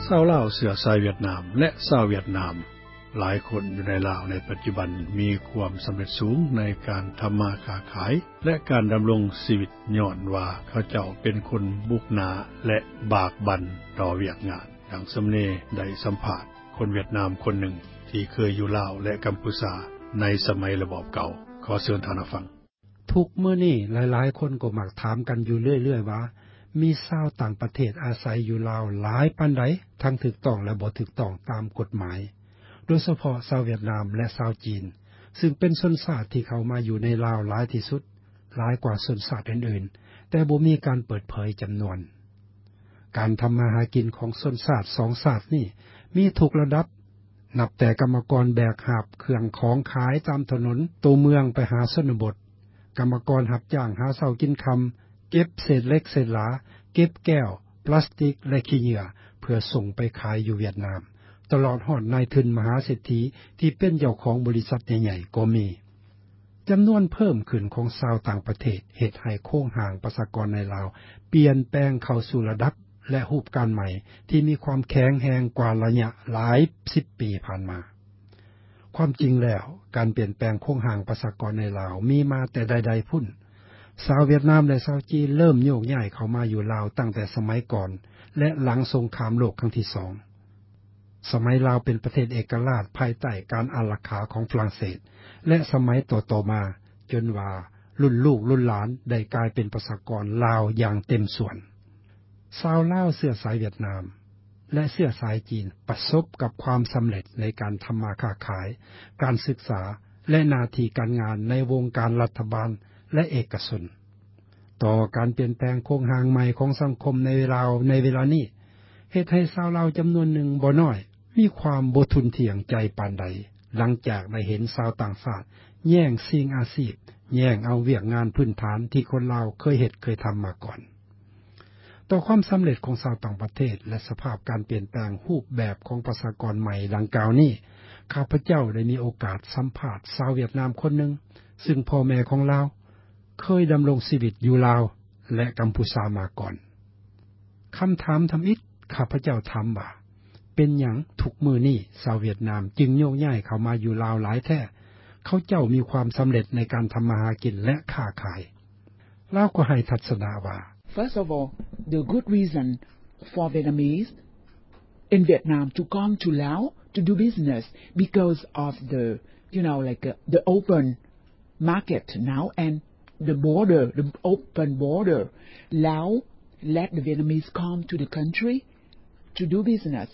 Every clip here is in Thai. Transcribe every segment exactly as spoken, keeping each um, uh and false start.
ชาวลาวเชื้อสายเวียดนามและชาวเวียดนามหลายคนอยู่ในลาวในปัจจุบันมีความสำเร็จสูงในการทำมาค้าขายและการดำรงชีวิตย้อนว่าเขาเจ้าเป็นคนบุกหนาและบากบั่นต่อเวียกงานดังสำเนได้สัมภาษณ์คนเวียดนามคนหนึ่งที่เคยอยู่ลาวและกัมพูชาในสมัยระบอบเก่าขอเชิญท่านฟังทุกมื้อนี้หลายๆคนก็มักถามกันอยู่เรื่อยๆว่ามีชาวต่างประเทศอาศัยอยู่ลาวหลายปานใดทั้งถูกต้องและบ่ถูกต้องตามกฎหมายโดยเฉพาะชาวเวียดนามและชาวจีนซึ่งเป็นชนชาติที่เข้ามาอยู่ในลาวหลายที่สุดหลายกว่าชนชาติอื่นๆแต่บ่มีการเปิดเผยจํานวนการทำมาหากินของชนชาติสองชาตินี้มีทุกระดับนับแต่กรรมกรแบกหาบเครื่องของขายตามถนนตัวเมืองไปหาชนบทกรรมกรรับจ้างหาเช้ากินค่ำเก็บเศษเล็กเศษหลาเก็บแก้วพลาสติกและขี้เหยื่อเพื่อส่งไปขายอยู่เวียดนามตลอดฮอดนายทุนมหาเศรษฐีที่เป็นเจ้าของบริษัทใหญ่ๆก็มีจํานวนเพิ่มขึ้นของชาวต่างประเทศเฮ็ดให้โครงห่างประชากรในลาวเปลี่ยนแปลงเข้าสู่ระดับและรูปการใหม่ที่มีความแข็งแรงกว่าระยะหลายสิบปีผ่านมาความจริงแล้วการเปลี่ยนแปลงโครงห่างประชากรในลาวมีมาแต่ใดๆพุ่นชาวเวียดนามและชาวจีนเริ่มโยกย้ายเข้ามาอยู่ลาวตั้งแต่สมัยก่อนและหลังสงครามโลกครั้งที่สองสมัยลาวเป็นประเทศเอกราชภายใต้การอารักขาของฝรั่งเศสและสมัยต่อๆมาจนว่ารุ่นลูกรุ่นหลานได้กลายเป็นประชากรลาวอย่างเต็มส่วนชาวลาวเชื้อสายเวียดนามและเชื้อสายจีนประสบกับความสำเร็จในการทำมาค้าขายการศึกษาและหน้าที่การงานในวงการรัฐบาลและเอกชนต่อการเปลี่ยนแปลงโครงห่างใหม่ของสังคมในลาวในเวลานี้เฮ็ดให้ชาวลาวจํานวนหนึ่งบ่น้อยมีความบ่ทุนเถียงใจปานใดหลังจากได้เห็นชาวต่างชาติแย่งสิ่งอาชีพแย่งเอาเวียกงานพื้นฐานที่คนลาวเคยเฮ็ดเคยทำมาก่อนต่อความสำเร็จของชาวต่างประเทศและสภาพการเปลี่ยนแปลงรูปแบบของประชากรใหม่ดังกล่าวนี้ข้าพเจ้าได้มีโอกาสสัมภาษณ์ชาวเวียดนามคนหนึ่งซึ่งพ่อแม่ของลาวเคยดำรงชีวิตอยู่ลาวและกัมพูชามาก่อนคำถามทำอิฐข้าพเจ้าถามว่าเป็นหยังทุกมื้อนี้ชาวเวียดนามจึงโยกย้ายเข้ามาอยู่ลาวหลายแท้เขาเจ้ามีความสำเร็จในการทำมาหากินและค้าขายลาวก็ให้ทัศนะว่า First of all, the good reason for Vietnamese in Vietnam to come to Laos to do business because of the, you know, like uh, the open market now and the border, the open border. Laos let the Vietnamese come to the country to do business.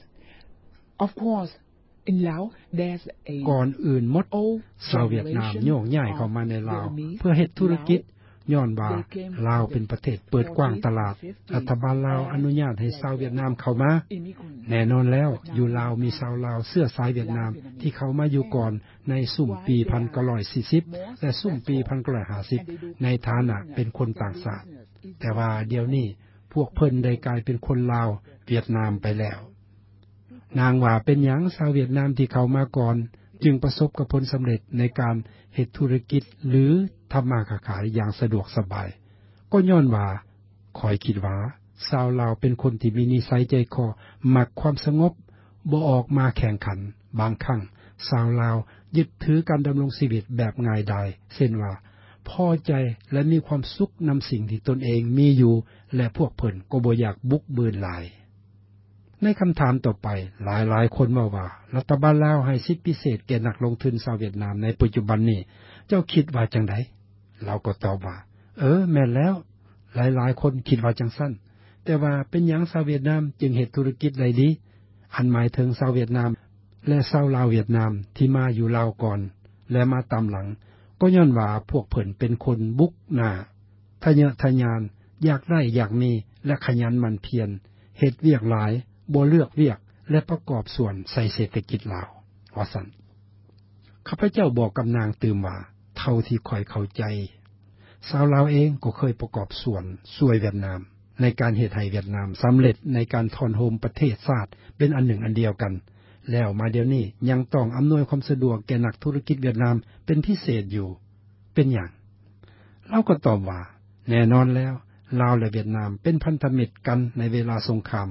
Of course, in Laos, there's a ก่อนอื่นหมดชาวเวียดนามโยกย้ายเข้ามาในลาวเพื่อเฮ็ดธุรกิจย้อนว่าลาวเป็นประเทศเปิดกว้างตลาดรัฐบาลลาวอนุญาตให้ชาวเวียดนามเข้ามาแน่นอนแล้วอยู่ลาวมีชาวลาวเชื้อสายเวียดนามที่เข้ามาอยู่ก่อนในสุ่มปีหนึ่งพันเก้าร้อยสี่สิบและสุ่มปีหนึ่งพันเก้าร้อยห้าสิบในฐานะเป็นคนต่างชาติแต่ว่าเดี๋ยวนี้พวกเพิ่นได้กลายเป็นคนลาวเวียดนามไปแล้วนางว่าเป็นหยังชาวเวียดนามที่เข้ามาก่อนจึงประสบกับผลสำเร็จในการเฮ็ดธุรกิจหรือทำมาค้าขายอย่างสะดวกสบายก็ย้อนว่าข้อยคิดว่าชาวลาวเป็นคนที่มีนิสัยใจคอมักความสงบบ่ออกมาแข่งขันบางครั้งชาวลาวยึดถือการดำรงชีวิตแบบง่ายดายเช่นว่าพอใจและมีความสุขนําสิ่งที่ตนเองมีอยู่และพวกเพิ่นก็บ่อยากบุกเบินหลายในคำถามต่อไปหลายๆคนว่าว่ารัฐบาลลาวให้สิทธิพิเศษแก่นักลงทุนชาวเวียดนามในปัจจุบันนี้เจ้าคิดว่าจังได๋เราก็ตอบว่าเออแม่นแล้วหลายๆคนคิดว่าจังซั่นแต่ว่าเป็นหยังชาวเวียดนามจึงเฮ็ดธุรกิจได้ดีอันหมายถึงชาวเวียดนามและชาวลาวเวียดนามที่มาอยู่ลาวก่อนและมาตามหลังก็ย้อนว่าพวกเพิ่นเป็นคนบุกหน้าทะเยอทะยานอยากได้อยากมีและขยันหมั่นเพียรเฮ็ดเวียกหลายบ่เลือกเวียกและประกอบส่วนใส่เศรษฐกิจลาวว่าซั่นข้าพเจ้าบอกกับนางตื่มว่าเท่าที่ข่อยเข้าใจชาวลาวเองก็เคยประกอบส่วนช่วยเวียดนามในการเฮ็ดให้เวียดนามสำเร็จในการถอนโฮมประเทศชาติเป็นอันหนึ่งอันเดียวกันแล้วมาเดี๋ยวนี้ยังต้องอำนวยความสะดวกแก่นักธุรกิจเวียดนามเป็นพิเศษอยู่เป็นหยังเราก็ตอบว่าแน่นอนแล้วลาวและเวียดนามเป็นพันธมิตรกันในเวลาสงคราม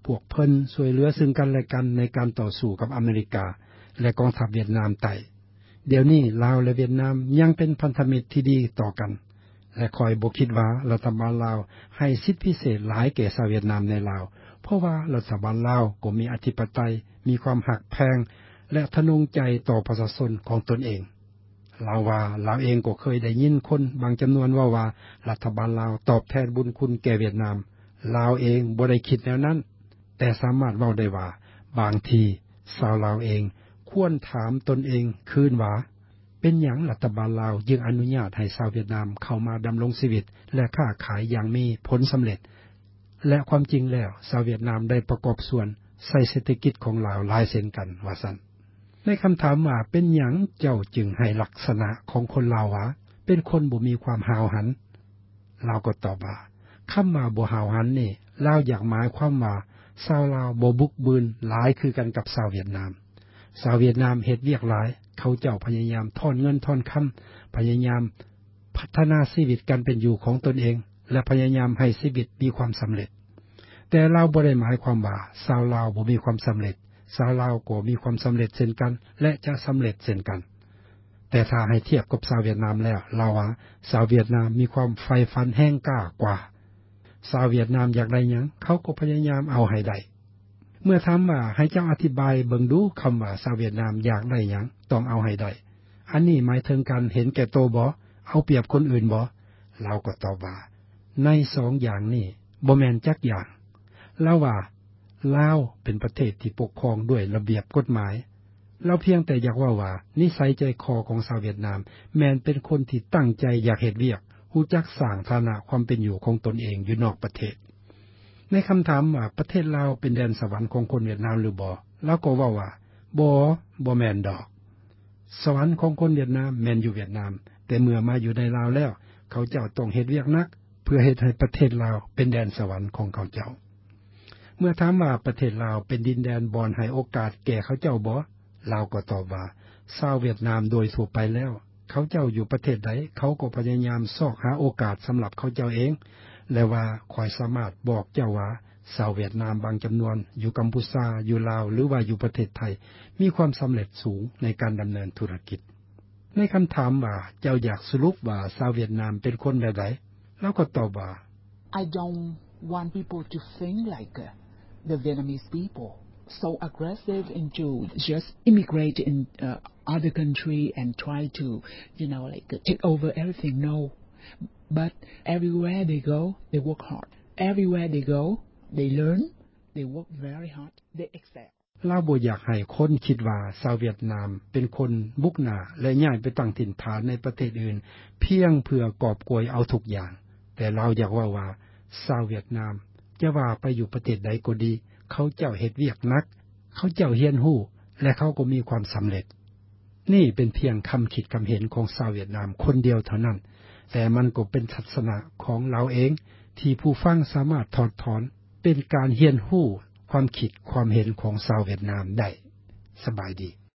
พวกเพิ่นช่วยเหลือซึ่งกันและกันในการต่อสู้กับอเมริกาและกองทัพเวียดนามใต้เดี๋ยวนี้ลาวและเวียดนามยังเป็นพันธมิตรที่ดีต่อกันและคอยบ่คิดว่ารัฐบาลลาวให้สิทธิพิเศษหลายแก่ชาวเวียดนามในลาวเพราะว่ารัฐบาลลาวก็มีอธิปไตยมีความหักแพงและทะนงใจต่อประชาชนของตนเองลาวว่าลาวเองก็เคยได้ยินคนบางจำนวนว่าว่ารัฐบาลลาวตอบแทนบุญคุณแก่เวียดนามลาวเองบ่ได้คิดแนวนั้นแต่สามารถเว้าได้ว่าบางทีชาวลาวเองควรถามตนเองคืนว่าเป็นหยังรัฐบาลลาวจึงอนุญาตให้ชาวเวียดนามเข้ามาดำรงชีวิตและค้าขายอย่างมีผลสำเร็จและความจริงแล้วชาวเวียดนามได้ประกอบส่วนใส่เศรษฐกิจของลาวหลายเช่นกันว่าซั่นในคำถามว่าเป็นหยังเจ้าจึงให้ลักษณะของคนลาวว่าเป็นคนบ่มีความหาวหันลาวก็ตอบว่าคำว่าบ่หาวหันนี่ลาวอยากหมายความว่าชาวลาวบ่บุกบืนหลายคือกันกับชาวเวียดนามชาวเวียดนามเฮ็ดเวียกหลายเขาเจ้าพยายามทอนเงินทอนคำพยายามพัฒนาชีวิตกันเป็นอยู่ของตนเองและพยายามให้ชีวิตมีความสำเร็จแต่ลาวบ่ได้หมายความว่าชาวลาวบ่มีความสำเร็จชาวลาวก็มีความสำเร็จเช่นกันและจะสำเร็จเช่นกันแต่ถ้าให้เทียบกับชาวเวียดนามแล้วลาวว่าชาวเวียดนามมีความใฝ่ฝันแห่งกล้ากว่าชาวเวียดนามอยากได้หยังเขาก็พยายามเอาให้ได้เมื่อถามว่าให้เจ้าอธิบายเบิ่งดูคำว่าชาวเวียดนามอยากได้หยังต้องเอาให้ได้อันนี้หมายถึงการเห็นแก่โตบ่เอาเปรียบคนอื่นบ่เราก็ตอบว่าในสองอย่างนี้บ่แม่นจักอย่างลาวว่าลาวเป็นประเทศที่ปกครองด้วยระเบียบกฎหมายเราเพียงแต่อยากว่าว่านิสัยใจคอของชาวเวียดนามแม่นเป็นคนที่ตั้งใจอยากเฮ็ดเวียกรู้จักสร้างฐานะความเป็นอยู่ของตนเองอยู่นอกประเทศในคำถามว่าประเทศลาวเป็นแดนสวรรค์ของคนเวียดนามหรือบ่เราก็เว้าว่าบ่บ่แม่นดอกสวรรค์ของคนเวียดนามแม่นอยู่เวียดนามแต่เมื่อมาอยู่ในลาวแล้วเขาเจ้าต้องเฮ็ดเวียกหนักเพื่อเฮ็ดให้ประเทศลาวเป็นแดนสวรรค์ของเขาเจ้าเมื่อถามว่าประเทศลาวเป็นดินแดนบ่อนให้โอกาสแก่เขาเจ้าบ่ลาวก็ตอบว่าชาวเวียดนามโดยทั่วไปแล้วเขาเจ้าอยู่ประเทศใดเขาก็พยายามซอกหาโอกาสสำหรับเขาเจ้าเองและว่าข้อยสามารถบอกเจ้าว่าชาวเวียดนามบางจำนวนอยู่กัมพูชาอยู่ลาวหรือว่าอยู่ประเทศไทยมีความสำเร็จสูงในการดำเนินธุรกิจในคำถามว่าเจ้าอยากสรุปว่าชาวเวียดนามเป็นคนแบบใดแล้วก็ตอบว่า I don't want people to think like uh, the Vietnamese people so aggressive into just immigrate in uh, other country and try to you know like uh, take over everything no but everywhere they go they work hard everywhere they go they learn they work very hard they excel ลาวบ่อยากให้คนคิดว่าชาวเวียดนามเป็นคนบุกหน้าและย้ายไปตั้งถิ่นฐานในประเทศอื่นเพียงเพื่อกอบโกยเอาทุกอย่างแต่เราอยากว่าว่าชาวเวียดนามจะว่าไปอยู่ประเทศใดก็ดีเขาเจ้าเฮ็ดเวียกหนักเขาเจ้าเรียนรู้และเขาก็มีความสำเร็จนี่เป็นเพียงคำคิดคำเห็นของชาวเวียดนามคนเดียวเท่านั้นแต่มันก็เป็นทัศนะของเราเองที่ผู้ฟังสามารถถอดถอนเป็นการเรียนรู้ความคิดความเห็นของชาวเวียดนามได้สบายดี